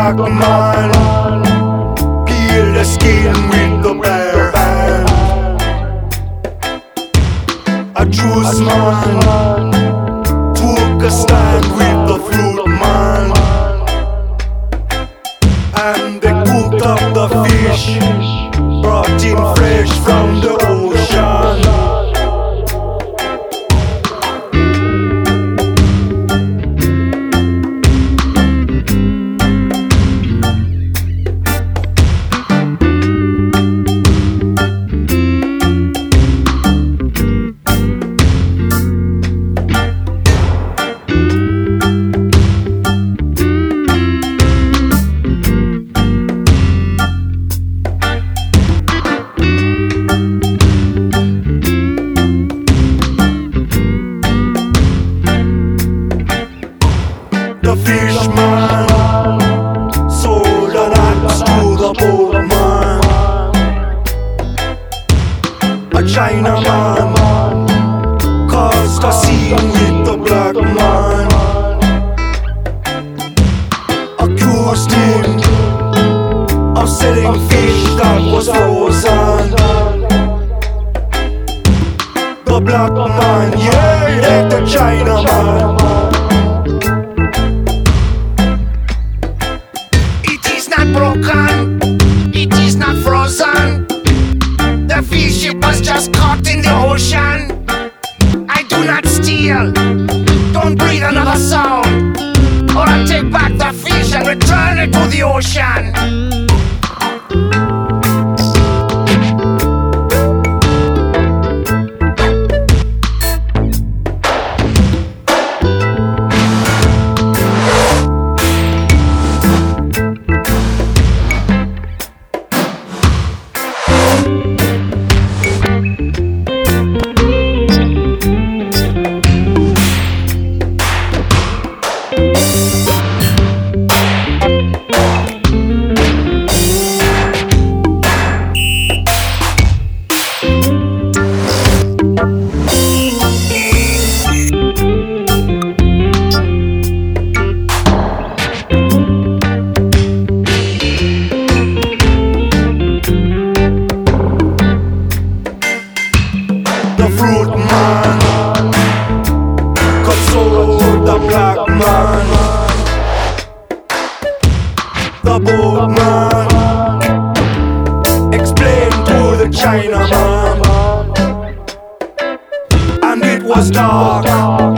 black man peel the skin with the bare hand. A juice man took a stand with the fruit man, and they cooked up the fish, brought in fresh from the ocean. The fishman sold an axe to the boatman. A Chinaman caused a scene with the black man, accused him of selling fish that was frozen. The black man yelled at the Chinaman, broken, it is not frozen. The fish it was just caught in the ocean. I do not steal, don't breathe another sound, or I'll take back the fish and return it to the ocean. the fruit man consoled the black man. The boatman explained to the Chinaman, and it was dark